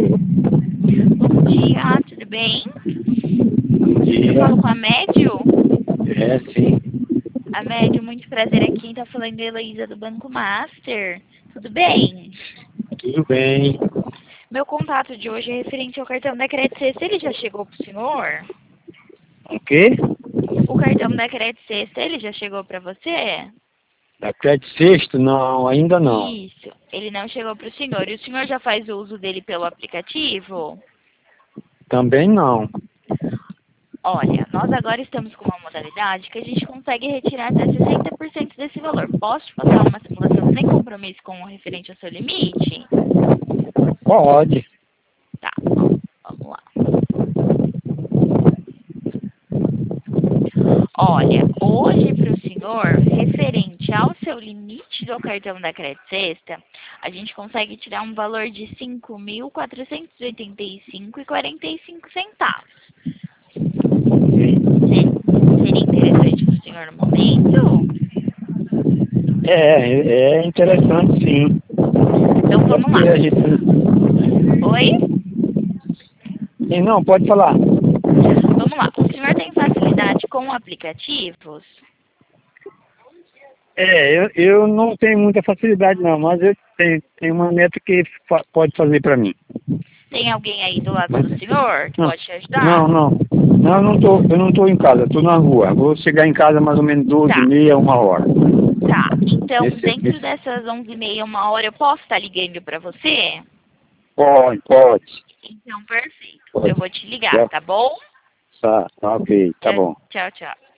Bom dia, tudo bem? Bom Eu dia. falo com a Médio. É, sim. A Médio, muito prazer aqui. Tá falando a Heloísa do Banco Master. Tudo bem? Tudo bem. Meu contato de hoje é referente ao cartão da Crédito Sexta. Ele já chegou pro senhor? O quê? O cartão da Crédito Sexta, ele já chegou para você? Da Crédito Sexto? Não, ainda não. Isso. Ele não chegou pro senhor. E o senhor já faz o uso dele pelo aplicativo? Também não. Olha, nós agora estamos com uma modalidade que a gente consegue retirar até 60% desse valor. Posso te passar uma simulação sem compromisso com o referente ao seu limite? Pode. Tá, ó, vamos lá. Olha, hoje para o senhor, referente ao seu limite do cartão da Crédito Sexta, a gente consegue tirar um valor de R$ 5.485,45. Seria interessante para o senhor no momento? É interessante, sim. Então É vamos porque lá. a gente... Oi? Sim, não, pode falar. Vamos lá. O senhor tem facilidade com aplicativos? Eu não tenho muita facilidade não, mas eu tenho uma neta que pode fazer para mim. Tem alguém aí do lado do senhor que Não, pode te ajudar? não, não. Não, eu não tô em casa, estou na rua. Vou chegar em casa mais ou menos 12 e Tá, meia, 1 hora. tá. Então, Esse, dentro esse... dessas 11h30, 1 hora, eu posso estar ligando para você? Pode. Então, perfeito. Eu Pode. vou te ligar, Já, tá bom? tá, ok, tá Tchau, bom. tchau, tchau.